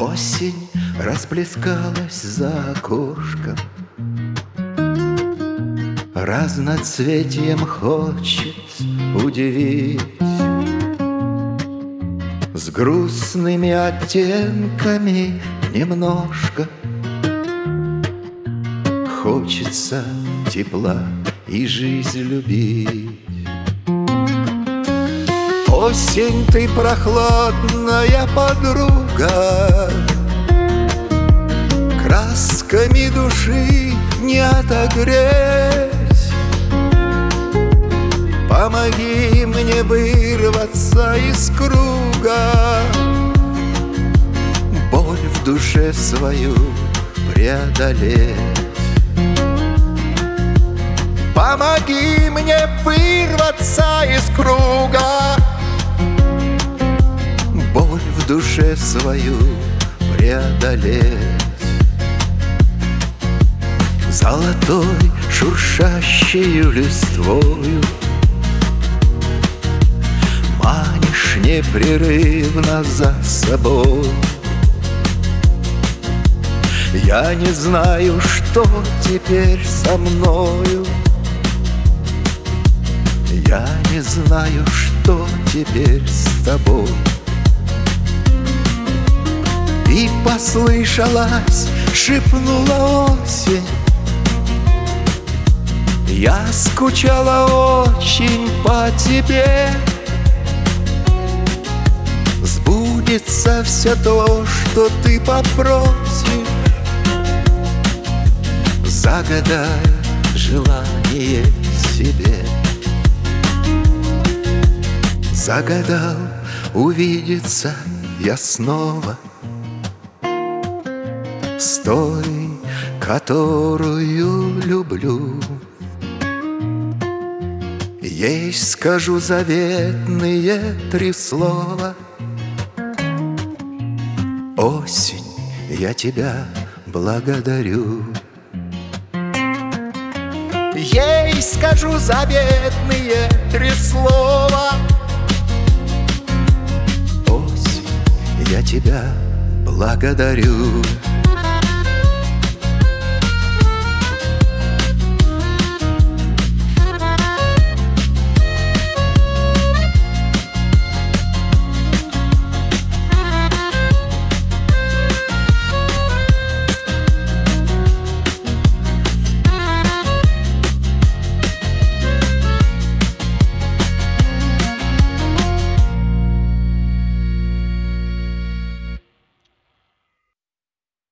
Осень расплескалась за окошком, разноцветием хочет удивить, с грустными оттенками немножко. Хочется тепла и жизнь любить. Осень, ты прохладная подруга, красками души не отогреть. Помоги мне вырваться из круга, боль в душе свою преодолеть. Помоги мне вырваться из круга, боль в душе свою преодолеть. Золотой шуршащею листвою манишь непрерывно за собой. Я не знаю, что теперь со мною. Я не знаю, что теперь с тобой. И послышалась, шепнула осень: я скучала очень по тебе. Сбудется все то, что ты попросишь. Загадай желание себе. Загадал увидеться я снова с той, которую люблю. Ей скажу заветные 3 слова: осень, я тебя благодарю. Ей скажу заветные 3 слова: осень, я тебя благодарю.